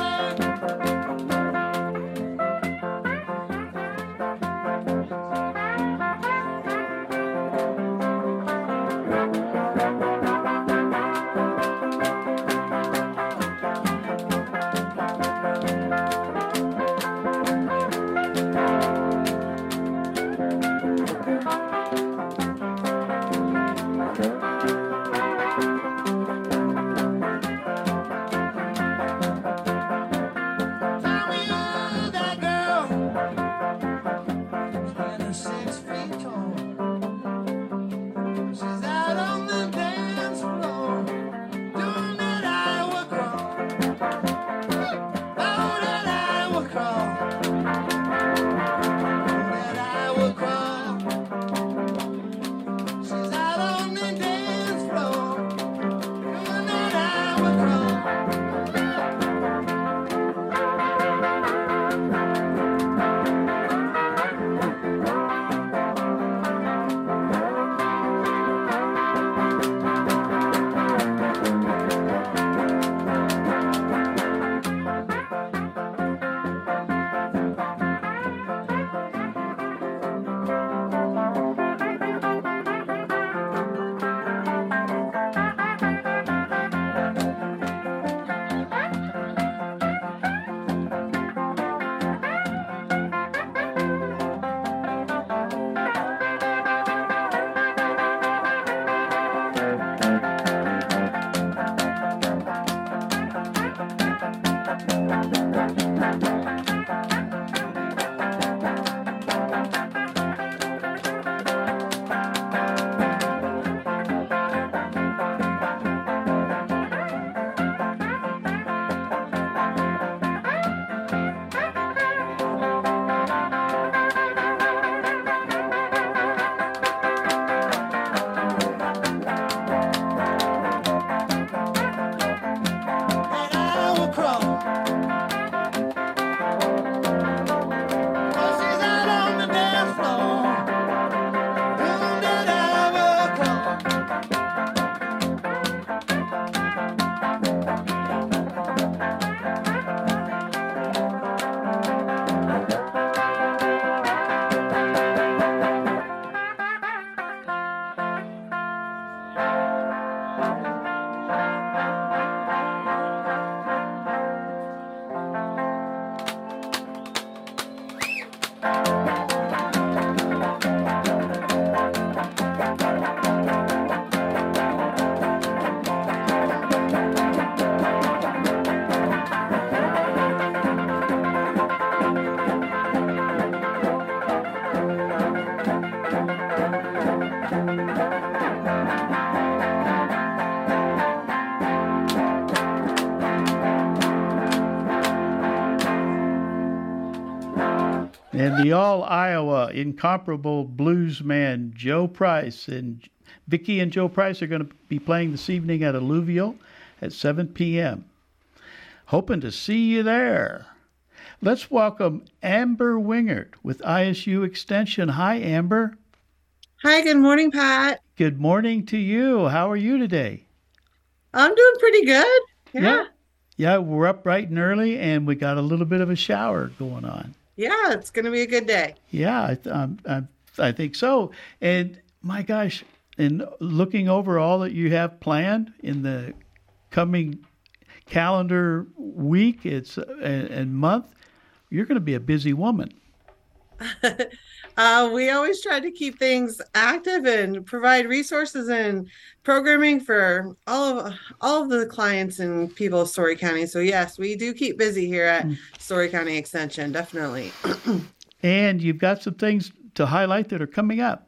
And the all-Iowa incomparable blues man, Joe Price. And Vicki and Joe Price are going to be playing this evening at Alluvial at seven p.m. Hoping to see you there. Let's welcome Amber Wingert with I S U Extension. Hi, Amber. Hi, good morning, Pat. Good morning to you. How are you today? I'm doing pretty good. Yeah. Yeah, yeah we're up bright and early, and we got a little bit of a shower going on. Yeah, it's going to be a good day. Yeah, I, th- um, I, I think so. And my gosh, in looking over all that you have planned in the coming calendar week it's uh, and, and month, you're going to be a busy woman. uh, we always try to keep things active and provide resources and programming for all of all of the clients and people of Story County. So yes, we do keep busy here at Mm. Story County Extension, definitely. And you've got some things to highlight that are coming up.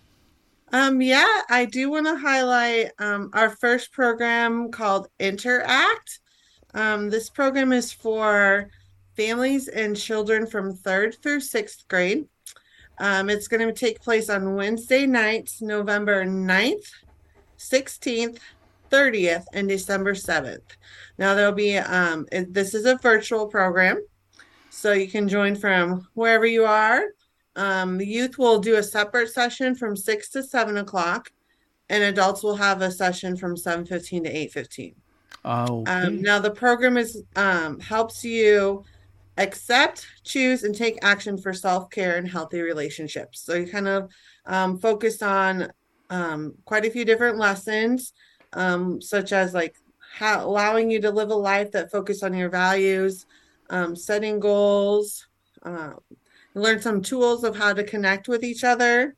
Um, yeah, I do want to highlight um, our first program called Interact. Um, this program is for families and children from third through sixth grade. Um, it's going to take place on Wednesday nights, November ninth, sixteenth, thirtieth, and December seventh. Now, there'll be, um, it- this is a virtual program, so you can join from wherever you are. Um, the youth will do a separate session from six to seven o'clock, and adults will have a session from seven fifteen to eight fifteen. Okay. Um, now the program is um, helps you accept, choose, and take action for self-care and healthy relationships. So you kind of um, focus on um, quite a few different lessons, um, such as like how allowing you to live a life that focus on your values, um, setting goals, uh, learn some tools of how to connect with each other,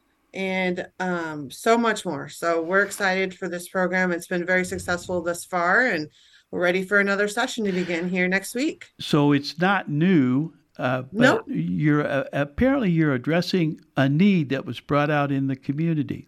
and um, so much more. So we're excited for this program. It's been very successful thus far, and we're ready for another session to begin here next week. So it's not new, uh, but Nope. you're uh, apparently you're addressing a need that was brought out in the community.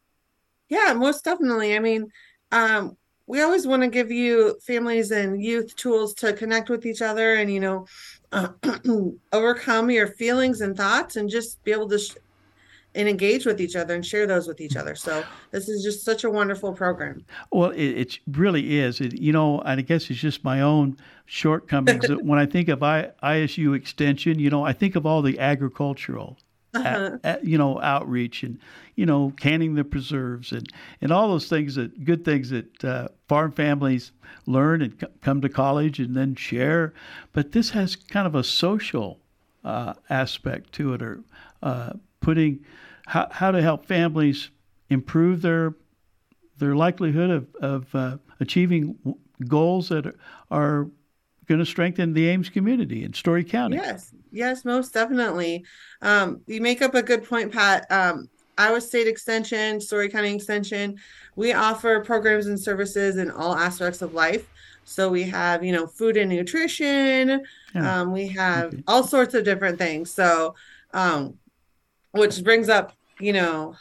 Yeah, most definitely. I mean, um, we always want to give you families and youth tools to connect with each other and, you know, uh, overcome your feelings and thoughts and just be able to sh- and engage with each other and share those with each other. So this is just such a wonderful program. Well, it, it really is. It, you know, and I guess it's just my own shortcomings. That when I think of I, ISU Extension, you know, I think of all the agricultural, Uh-huh. a- a- you know, outreach and, you know, canning the preserves and, and all those things that good things that uh, farm families learn and c- come to college and then share. But this has kind of a social uh, aspect to it, or uh, putting how, how to help families improve their their likelihood of, of uh, achieving w- goals that are, are going to strengthen the Ames community in Story County. Yes, yes, most definitely. Um, you make up a good point, Pat. Um, Iowa State Extension, Story County Extension, we offer programs and services in all aspects of life. So we have, you know, food and nutrition. Yeah. Um, we have Okay. all sorts of different things. So, um, which brings up, you know,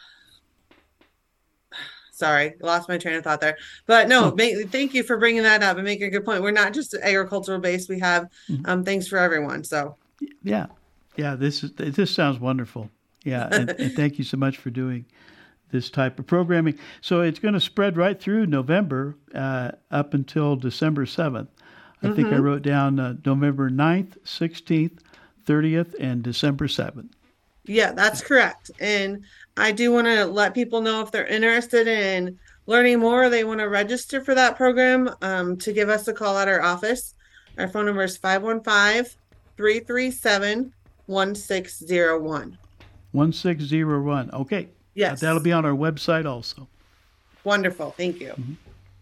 sorry, lost my train of thought there. But no, Oh. ma- thank you for bringing that up and making a good point. We're not just agricultural based. We have Mhm. um, things for everyone. So. Yeah, yeah. This is this sounds wonderful. Yeah, and, and thank you so much for doing this type of programming. So it's going to spread right through November uh, up until December seventh. I think I Mhm. wrote down uh, November ninth, sixteenth, thirtieth, and December seventh. Yeah, that's correct. And I do want to let people know if they're interested in learning more, they want to register for that program, um, to give us a call at our office. Our phone number is five one five, three three seven, one six zero one. one six zero one. Okay. Yes. That'll be on our website also. Wonderful. Thank you. Mhm.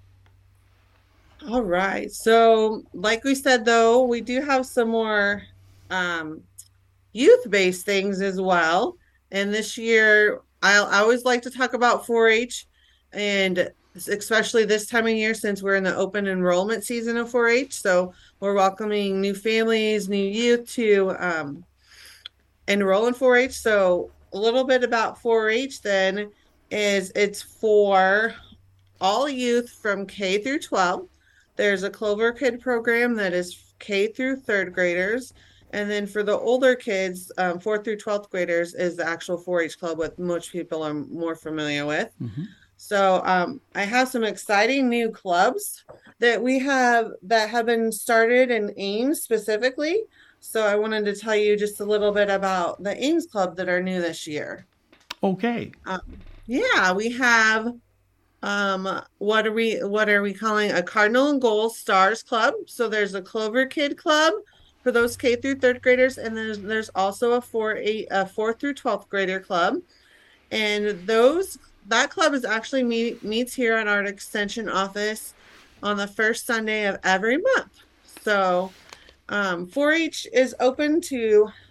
All right. So, like we said, though, we do have some more um, youth-based things as well. And this year, I, I always like to talk about four H, and especially this time of year since we're in the open enrollment season of four H. So we're welcoming new families, new youth to um, enroll in four H. So a little bit about four H then is it's for all youth from K through twelve. There's a Clover Kid program that is K through third graders. And then for the older kids, um, fourth through twelfth graders is the actual four H club, what most people are more familiar with. Mhm. So um, I have some exciting new clubs that we have that have been started in Ames specifically. So I wanted to tell you just a little bit about the Ames club that are new this year. Okay. Yeah, we have um what are we what are we calling a Cardinal and Gold Stars Club. So there's a Clover Kid Club for those K through third graders, and there's there's also a four eight a fourth through twelfth grader club. And those that club is actually meet, meets here at our extension office on the first Sunday of every month. So um four H is open to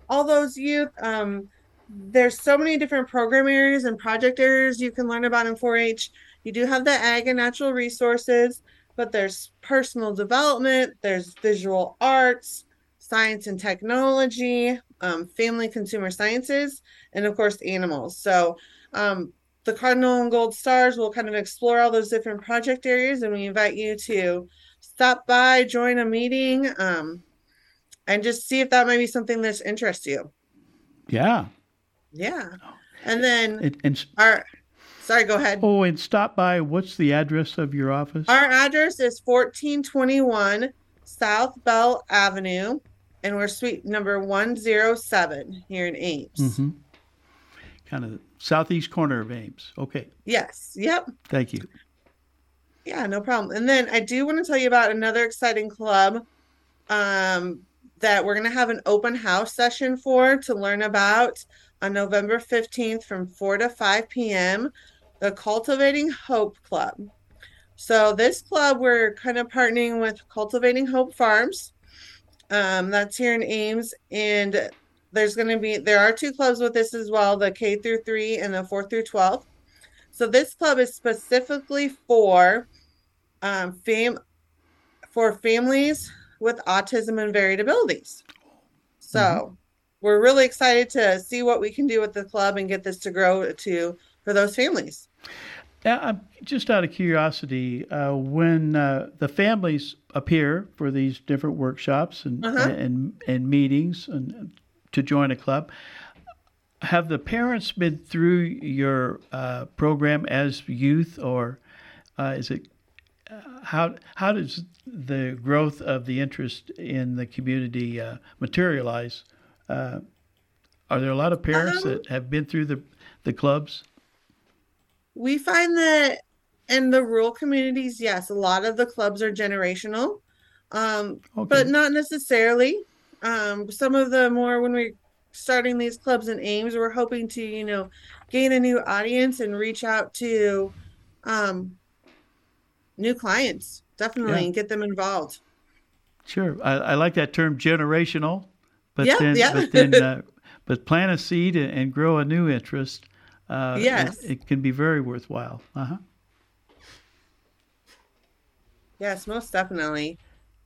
all those youth. Um, there's so many different program areas and project areas you can learn about in four H. You do have the ag and natural resources, but there's personal development, there's visual arts, science and technology, um, family consumer sciences, and of course, animals. So um, the Cardinal and Gold Stars will kind of explore all those different project areas, and we invite you to stop by, join a meeting, um, and just see if that might be something that interests you. Yeah. Yeah. And then And, and our, sorry, go ahead. oh, and stop by. What's the address of your office? Our address is fourteen twenty-one South Bell Avenue, and we're suite number one oh seven here in Ames. Mm-hmm. Kind of southeast corner of Ames. Okay. Yes. Yep. Thank you. Yeah, no problem. And then I do want to tell you about another exciting club um, that we're going to have an open house session for to learn about on November fifteenth from four to five p.m., the Cultivating Hope Club. So this club, we're kind of partnering with Cultivating Hope Farms. Um, that's here in Ames, and there's going to be, there are two clubs with this as well, the K through three and the four through twelve. So this club is specifically for um, fam- for families with autism and varied abilities. So mm-hmm. we're really excited to see what we can do with the club and get this to grow to for those families. Now, I'm just out of curiosity, uh, when uh, the families appear for these different workshops and Uh-huh. and, and meetings and to join a club, have the parents been through your uh, program as youth, or uh, is it uh, how how does the growth of the interest in the community uh, materialize? Uh, are there a lot of parents Um, that have been through the the clubs? We find that in the rural communities, yes, a lot of the clubs are generational, um, Okay. but not necessarily. Um, some of the more, when we're starting these clubs in Ames, we're hoping to, you know, gain a new audience and reach out to um, new clients, definitely, Yeah. and get them involved. Sure, I, I like that term, generational. But Yeah, then, yeah. but then, uh, but plant a seed and, and grow a new interest. Uh, Yes. it, it can be very worthwhile. Uh huh. Yes, most definitely.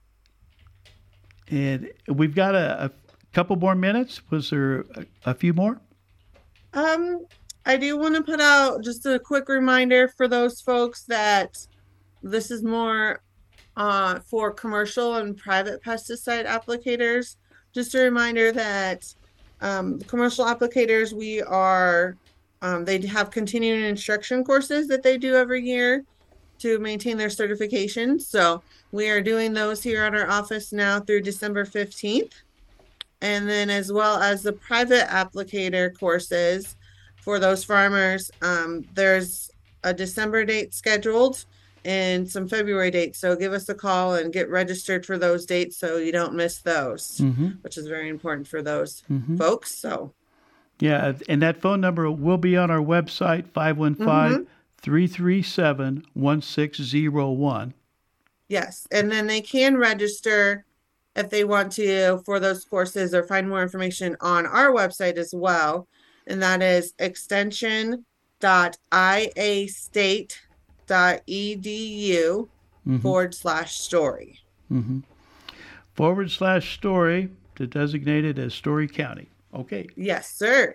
And we've got a, a couple more minutes. Was there a, a few more? Um, I do want to put out just a quick reminder for those folks that this is more uh, for commercial and private pesticide applicators. Just a reminder that um, commercial applicators, we are, um, they have continuing instruction courses that they do every year to maintain their certification. So we are doing those here at our office now through December fifteenth. And then as well as the private applicator courses for those farmers, um, there's a December date scheduled and some February dates. So give us a call and get registered for those dates so you don't miss those, Mm-hmm. which is very important for those Mm-hmm. folks. So Yeah, and that phone number will be on our website, five one five, three three seven, one six zero one. yes, and then they can register if they want to for those courses or find more information on our website as well. And that is extension dot i a state dot e d u Mm-hmm. forward slash story. Mm-hmm. Forward slash story to designate it as Story County. Okay. Yes, sir.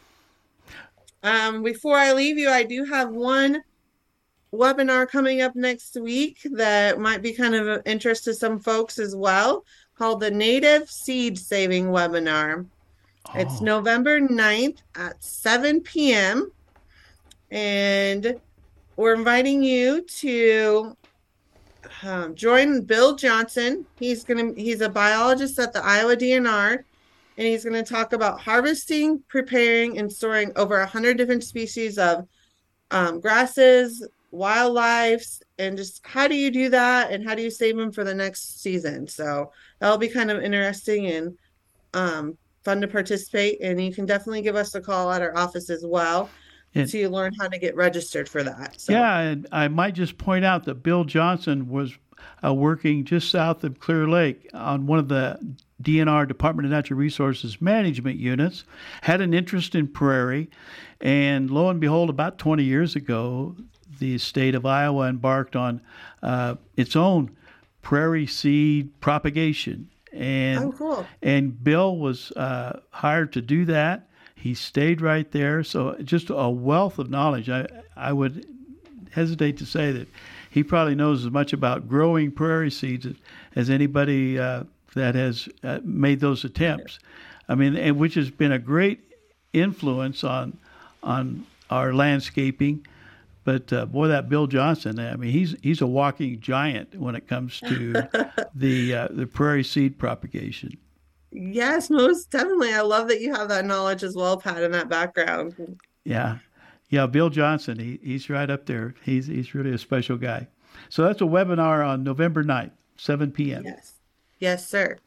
Um, before I leave you, I do have one webinar coming up next week that might be kind of of interest to some folks as well, called the Native Seed Saving Webinar. It's Oh. November ninth at seven p.m. And we're inviting you to um, join Bill Johnson. He's gonna he's a biologist at the Iowa D N R, and he's going to talk about harvesting, preparing, and storing over one hundred different species of um, grasses, wildlife, and just how do you do that and how do you save them for the next season. So that'll be kind of interesting and um, fun to participate. And you can definitely give us a call at our office as well And- to learn how to get registered for that. So, Yeah, and I might just point out that Bill Johnson was uh, working just south of Clear Lake on one of the D N R, Department of Natural Resources Management units, had an interest in prairie, and lo and behold, about twenty years ago, the state of Iowa embarked on uh, its own prairie seed propagation. And, Oh, cool. and Bill was uh, hired to do that. He stayed right there. So just a wealth of knowledge. I, I would hesitate to say that he probably knows as much about growing prairie seeds as, as anybody uh, that has uh, made those attempts. I mean, and which has been a great influence on on our landscaping. But uh, boy, that Bill Johnson, I mean, he's he's a walking giant when it comes to the uh, the prairie seed propagation. Yes, most definitely. I love that you have that knowledge as well, Pat, in that background. Yeah, yeah, Bill Johnson, he, he's right up there. He's he's really a special guy. So that's a webinar on November ninth, seven p.m. Yes. Yes, sir.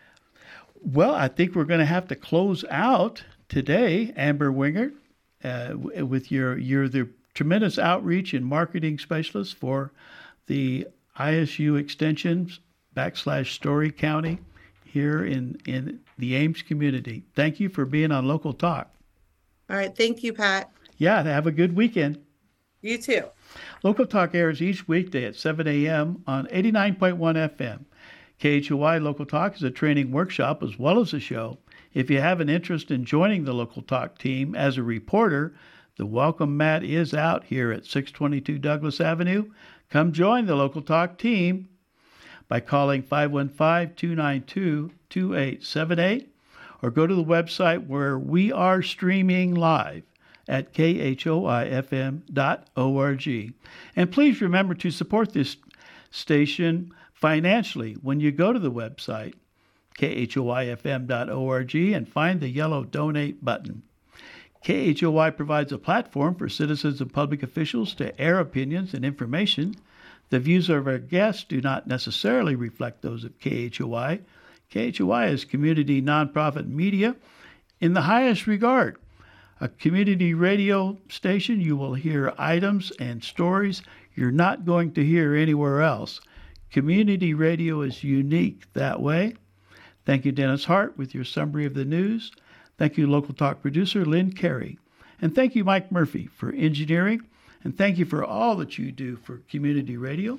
Well, I think we're going to have to close out today, Amber Wingert, uh, with your you're the tremendous outreach and marketing specialist for the I S U Extension backslash Story County here in, in the Ames community. Thank you for being on Local Talk. All right. Thank you, Pat. Yeah, have a good weekend. You too. Local Talk airs each weekday at seven a.m. on eighty-nine point one F M. K H O Y Local Talk is a training workshop as well as a show. If you have an interest in joining the Local Talk team as a reporter, the welcome mat is out here at six twenty-two Douglas Avenue. Come join the Local Talk team by calling five one five, two nine two, two eight seven eight or go to the website where we are streaming live at K H O I F M dot org. And please remember to support this station financially when you go to the website, K H O I F M dot org, and find the yellow donate button. K H O I provides a platform for citizens and public officials to air opinions and information. The views of our guests do not necessarily reflect those of K H O I. K H O I is community nonprofit media in the highest regard. A community radio station, you will hear items and stories you're not going to hear anywhere else. Community radio is unique that way. Thank you, Dennis Hart, with your summary of the news. Thank you, Local Talk producer Lynn Carey. And thank you, Mike Murphy, for engineering. And thank you for all that you do for community radio.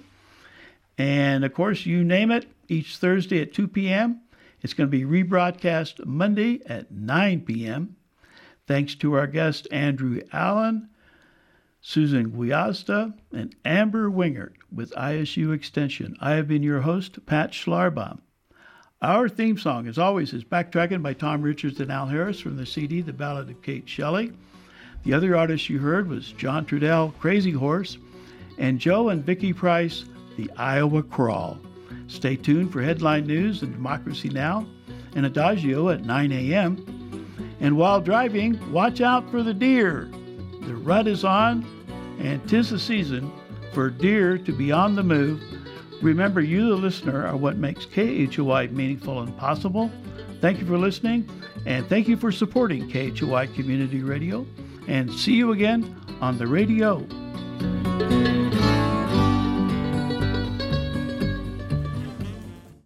And, of course, you name it, each Thursday at two p.m. It's going to be rebroadcast Monday at nine p.m. Thanks to our guest, Andrew Allen, Susan Guiazda, and Amber Wingert with I S U Extension. I have been your host, Pat Schlarbaum. Our theme song, as always, is Backtracking by Tom Richards and Al Harris from the C D, The Ballad of Kate Shelley. The other artist you heard was John Trudell, Crazy Horse, and Joe and Vicki Price, The Iowa Crawl. Stay tuned for headline news and Democracy Now! And Adagio at nine a.m. And while driving, watch out for the deer. The rut is on, and 'tis the season for deer to be on the move. Remember, you, the listener, are what makes K H O I meaningful and possible. Thank you for listening, and thank you for supporting K H O I Community Radio. And see you again on the radio.